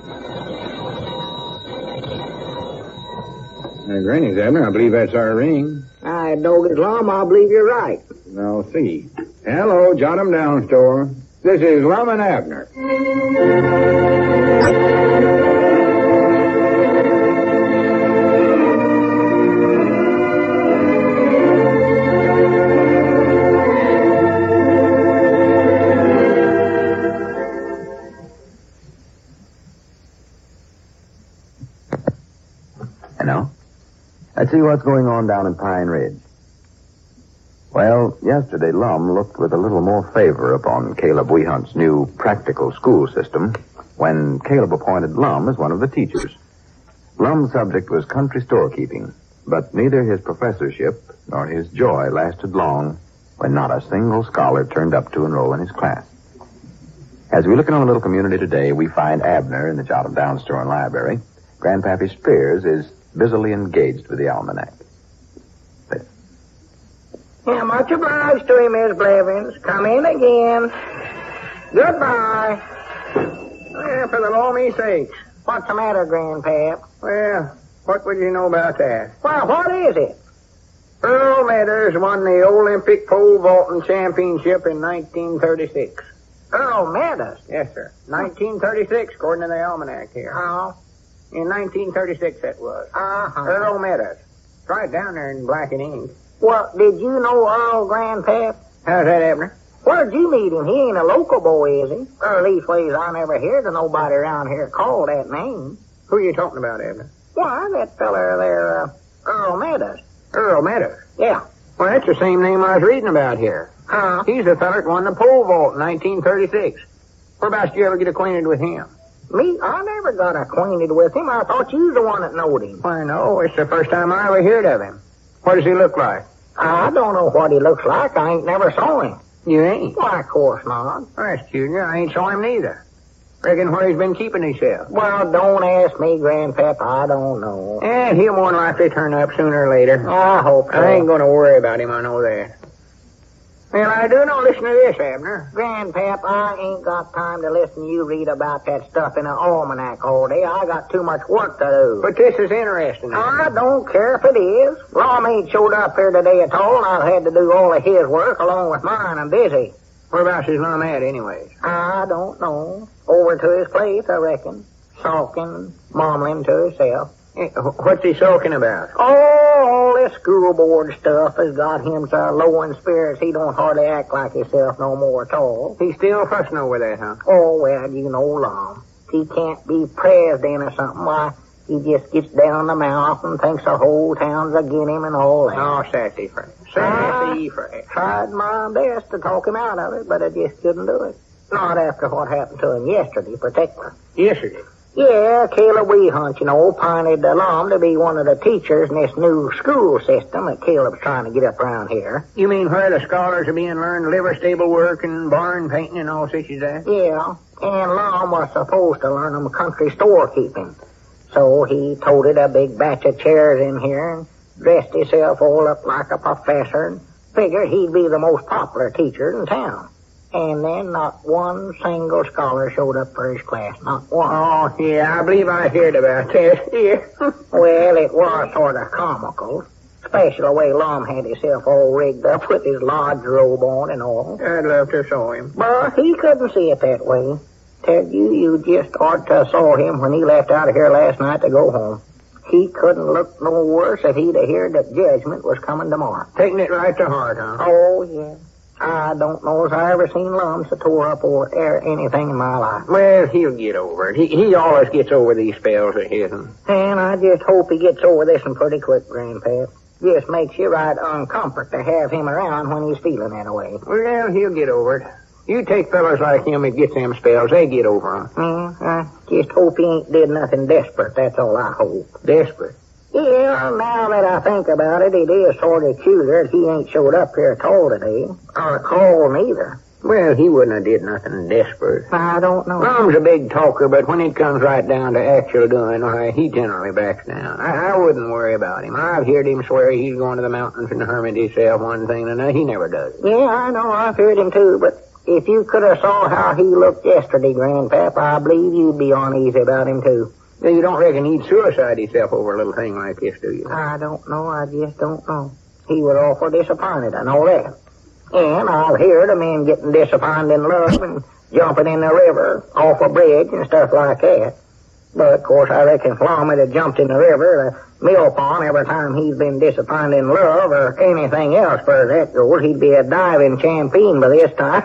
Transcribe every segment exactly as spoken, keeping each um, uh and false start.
There's Granny's, Abner. I believe that's our ring. I dog it, Lum. I believe you're right. Now, see. Hello, jot 'em down, store. This is Lum and Abner. Hello? Let's see what's going on down in Pine Ridge. Well, yesterday Lum looked with a little more favor upon Caleb Wehunt's new practical school system when Caleb appointed Lum as one of the teachers. Lum's subject was country storekeeping, but neither his professorship nor his joy lasted long when not a single scholar turned up to enroll in his class. As we look in on a little community today, we find Abner in the Jot 'em Down store and library. Grandpappy Spears is busily engaged with the almanac. Yeah, much obliged to you, Miss Blevins. Come in again. Goodbye. Well, for the Lord's sakes. What's the matter, Grandpap? Well, what would you know about that? Well, what is it? Earl Meadows won the Olympic pole vaulting championship in nineteen thirty-six. Earl Meadows? Yes, sir. nineteen thirty-six, according to the almanac here. Oh. In nineteen thirty-six, that was. Uh-huh. Earl Meadows. It's right down there in black and ink. Well, did you know Earl, Grandpap? How's that, Abner? Where'd you meet him? He ain't a local boy, is he? Or leastways, I never heard of nobody around here called that name. Who are you talking about, Abner? Why, that feller there, uh, Earl Meadows. Earl Meadows? Yeah. Well, that's the same name I was reading about here. Huh? He's the feller that won the pole vault in nineteen thirty-six. Whereabouts did you ever get acquainted with him? Me? I never got acquainted with him. I thought you was the one that knowed him. Why, no, it's the first time I ever heard of him. What does he look like? I don't know what he looks like. I ain't never saw him. You ain't? Why, of course not. Well, that's Junior. I ain't saw him neither. Reckon where he's been keeping himself. Well, don't ask me, Grandpap. I don't know. And he'll more than likely turn up sooner or later. I hope so. I ain't going to worry about him, I know that. Well, I do know. Listen to this, Abner. Grandpap, I ain't got time to listen to you read about that stuff in an almanac all day. I got too much work to do. But this is interesting. I don't care if it is. Lum ain't showed up here today at all, and I've had to do all of his work along with mine. I'm busy. Whereabouts is Lum at, anyways? I don't know. Over to his place, I reckon. Sulking, mumbling to himself. What's he sulking about? Oh, all this school board stuff has got him so low in spirits he don't hardly act like himself no more at all. He's still fussing over that, huh? Oh, well, you know, Lum. He can't be president or something. Why, he just gets down the mouth and thinks the whole town's agin him and all that. Oh, sassy friend. Sassy friend. Tried my best to talk him out of it, but I just couldn't do it. Not after what happened to him yesterday, particular. Yesterday? Yeah, Caleb Wehunt, you know, appointed Lum to be one of the teachers in this new school system that Caleb's trying to get up around here. You mean where the scholars are being learned liver stable work and barn painting and all such as that? Yeah, and Lum was supposed to learn them country storekeeping. So he toted a big batch of chairs in here and dressed himself all up like a professor and figured he'd be the most popular teacher in town. And then not one single scholar showed up for his class. Not one. Oh, yeah, I believe I heard about that. Yeah. Well, it was sort of comical. Especially the way Lum had himself all rigged up with his lodge robe on and all. I'd love to saw him. But he couldn't see it that way. Tell you, you just ought to saw him when he left out of here last night to go home. He couldn't look no worse if he'd have heard that judgment was coming tomorrow. Taking it right to heart, huh? Oh, yeah. I don't know if I ever seen Lum so tore up or er, anything in my life. Well, he'll get over it. He he always gets over these spells of his. And I just hope he gets over this one pretty quick, Grandpap. Just makes you right uncomfort to have him around when he's feeling that way. Well, he'll get over it. You take fellas like him that gets them spells, they get over them. Mm, I just hope he ain't did nothing desperate, that's all I hope. Desperate? Yeah, now that I think about it, it is sort of cuter that he ain't showed up here at all today. Or called neither. Well, he wouldn't have did nothing desperate. I don't know. Lum's a big talker, but when it comes right down to actual doing, why, he generally backs down. I, I wouldn't worry about him. I've heard him swear he's going to the mountains and hermit himself one thing and another. He never does. Yeah, I know. I've heard him too, but if you could have saw how he looked yesterday, Grandpap, I believe you'd be uneasy about him, too. Now, you don't reckon he'd suicide himself over a little thing like this, do you? I don't know. I just don't know. He was awful disappointed, I know that. And I've heard of men getting disappointed in love and jumping in the river off a bridge and stuff like that. But, of course, I reckon if Lum had jumped in the river, the mill pond, every time he's been disappointed in love or anything else, for that goes, he'd be a diving champion by this time.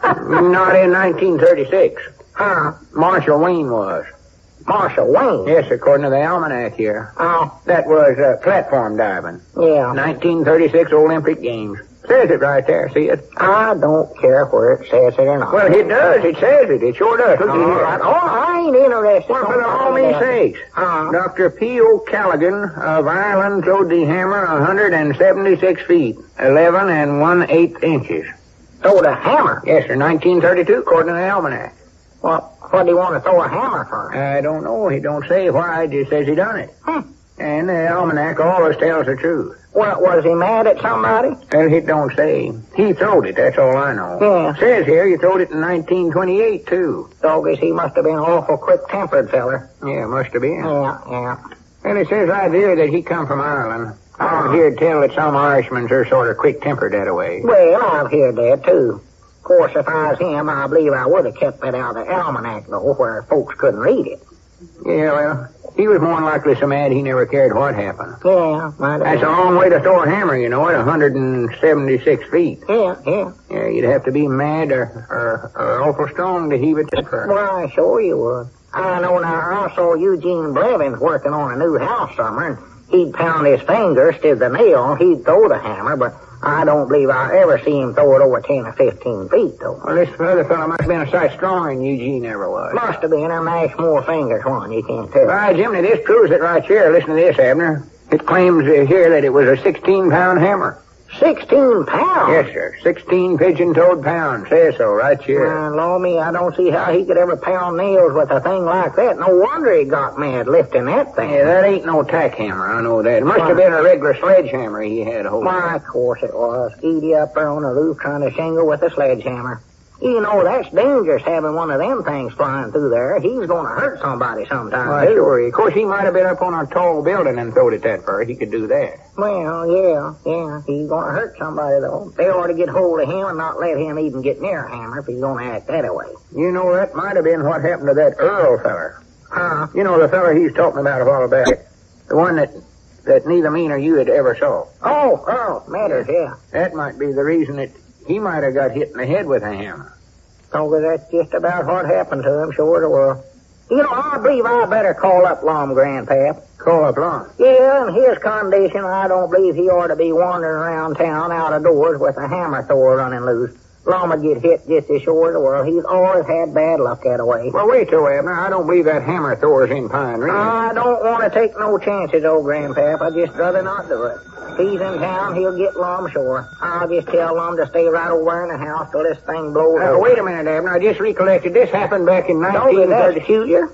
Not in nineteen thirty-six. Huh? Marshall Wayne was. Marshall Wayne? Yes, according to the almanac here. Oh. That was uh, platform diving. Yeah. nineteen thirty-six Olympic Games. Says it right there, see it? I don't care where it says it or not. Well, it does. It says it. It sure does. Look Oh, here. right. Oh, I ain't interested. Well, for the all means sakes. Uh-huh. Doctor P O. Callaghan of Ireland throwed the hammer one hundred seventy-six feet, eleven and one-eighth inches. Throw the hammer? Yes, sir, nineteen thirty-two, according to the almanac. Well, what do you want to throw a hammer for? I don't know. He don't say why. He just says he done it. Hmm. And the almanac always tells the truth. Well, was he mad at somebody? Well, he don't say. He throwed it, that's all I know. Yeah. Says here he throwed it in nineteen twenty-eight, too. Doggies, he must have been an awful quick-tempered feller. Yeah, must have been. Yeah, yeah. And it says right here that he come from Ireland. I've heard tell that some Irishmen are sort of quick-tempered that way. Well, I've heard that, too. Of course, if I was him, I believe I would have kept that out of the almanac, though, where folks couldn't read it. Yeah, well, he was more than likely so mad he never cared what happened. Yeah, might have That's been. a long way to throw a hammer, you know, at one hundred seventy-six feet. Yeah, yeah. Yeah, you'd have to be mad or, or, or awful strong to heave it that far. Why, sure you would. I know now, I saw Eugene Blevins working on a new house summer, and he'd pound his fingers to the nail, and he'd throw the hammer, but I don't believe I ever see him throw it over ten or fifteen feet, though. Well, this other fellow must have been a sight stronger than Eugene ever was. Must have been a mashed more fingers one, you can't tell. Why, Jimmy, this proves it right here. Listen to this, Abner. It claims uh, here that it was a sixteen-pound hammer. Sixteen pounds? Yes, sir. Sixteen pigeon-toed pounds. Says so right here. Uh, Lord me, I don't see how he could ever pound nails with a thing like that. No wonder he got mad lifting that thing. Yeah, that ain't no tack hammer. I know that. It must Why? have been a regular sledgehammer he had hold of. Why, of course it was. Edie up there on the roof trying to shingle with a sledgehammer. You know, that's dangerous having one of them things flying through there. He's going to hurt somebody sometime, Why, too. sure. Of course, he might have been up on a tall building and throwed it that far. He could do that. Well, yeah, yeah. He's going to hurt somebody, though. They ought to get hold of him and not let him even get near a hammer if he's going to act that way. You know, that might have been what happened to that Earl feller. Huh? You know, the feller he's talking about a while back. The one that, that neither me nor you had ever saw. Oh, oh, matters, yeah. That might be the reason that he might have got hit in the head with a hammer. Oh, but that's just about what happened to him, sure it will. You know, I believe I better call up Lum, Grandpap. Call up Lum. Yeah, in his condition, I don't believe he ought to be wandering around town out of doors with a hammer thrower running loose. Lum would get hit just as sure as the world. He's always had bad luck that way. Well, wait till, Abner. I don't believe that hammer thrower's in Pine Ridge. I don't want to take no chances, old Grandpap. I'd just rather not do it. If he's in town, he'll get Lum, sure. I'll just tell Lum to stay right over in the house till this thing blows Uh, over. wait a minute, Abner. I just recollected. This happened back in Don't nineteen be that thirty. peculiar.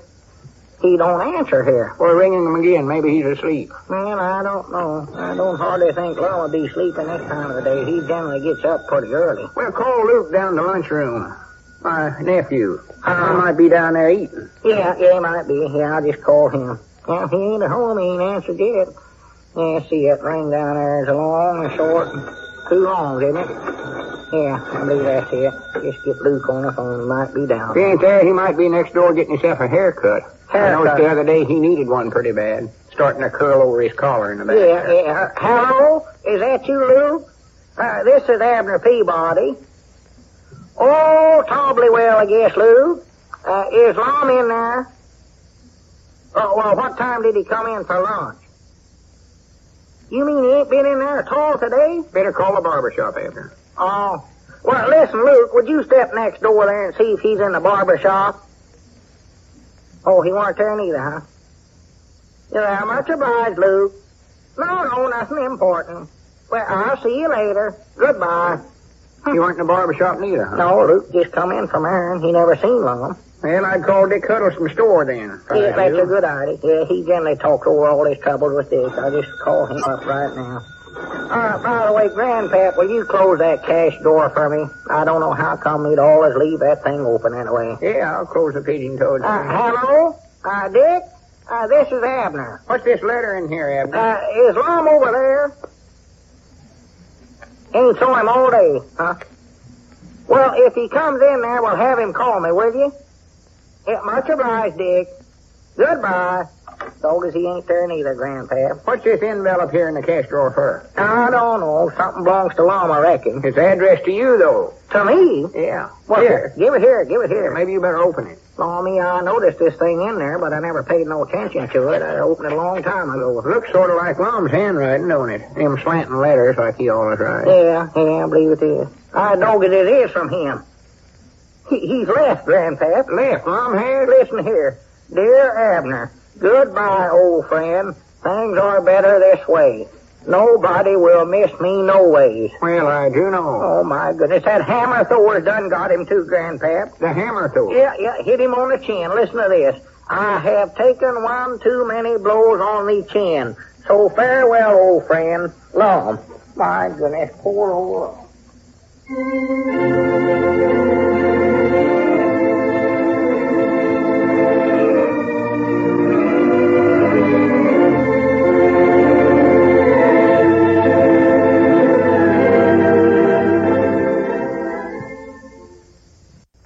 He don't answer here. We're ringing him again. Maybe he's asleep. Man, I don't know. I don't hardly think Lum will be sleeping this time of the day. He generally gets up pretty early. Well, call Luke down to the lunchroom. My nephew. Uh, I might be down there eating. Yeah, yeah, he might be. Yeah, I'll just call him. Well, he ain't at home. He ain't answered yet. Yeah, see that ring down there is a long and short and two longs, isn't it? Yeah, I believe that's it. Just get Luke on the phone. He might be down. If he ain't there, he might be next door getting himself a haircut. I Haircut. noticed the other day he needed one pretty bad. Starting to curl over his collar in the back. Yeah, yeah. Hello? Is that you, Luke? Uh, this is Abner Peabody. Oh, tolerably well, I guess, Luke. Uh, is Lum in there? Oh, well, what time did he come in for lunch? You mean he ain't been in there at all today? Better call the barber shop, Abner. Oh. Well, listen, Luke, would you step next door there and see if he's in the barber shop? Oh, he weren't there neither, huh? Yeah, much obliged, Luke. No, no, nothing important. Well, I'll see you later. Goodbye. You weren't in the barber shop neither, huh? No, Luke just come in from there, and he never seen Lum. Well, I'd call Dick Huddles from the store then. if I Yeah, were that's you. a good idea. Yeah, he generally talks over all his troubles with this. I'll just call him up right now. Uh, by the way, Grandpap, will you close that cash door for me? I don't know how come you'd always leave that thing open anyway. Yeah, I'll close the pigeon toad. Uh, hello? Uh, Dick? Uh, this is Abner. What's this letter in here, Abner? Uh, is Lum over there? Ain't saw him all day, huh? Well, if he comes in there, we'll have him call me, will you? Yeah, much obliged, Dick. Goodbye. Dog as he ain't there neither, Grandpap. What's this envelope here in the cash drawer for? I don't know. Something belongs to Lum, I reckon. It's addressed to you, though. To me? Yeah. Well, here. Give it here. Give it here. Maybe you better open it. Lummy, I noticed this thing in there, but I never paid no attention to it. I opened it a long time ago. Looks sort of like Lum's handwriting, don't it? Them slanting letters like he always writes. Yeah, yeah, I believe it is. I know that it is from him. He, he's left, Grandpap. Left, Lum has? Listen here. Dear Abner, goodbye, old friend. Things are better this way. Nobody will miss me no ways. Well, I do know. Oh, my goodness. That hammer Thor's done got him too, Grandpap. The hammer Thor? Yeah, yeah, hit him on the chin. Listen to this. I have taken one too many blows on the chin. So farewell, old friend. Lum. My goodness, poor old Lum.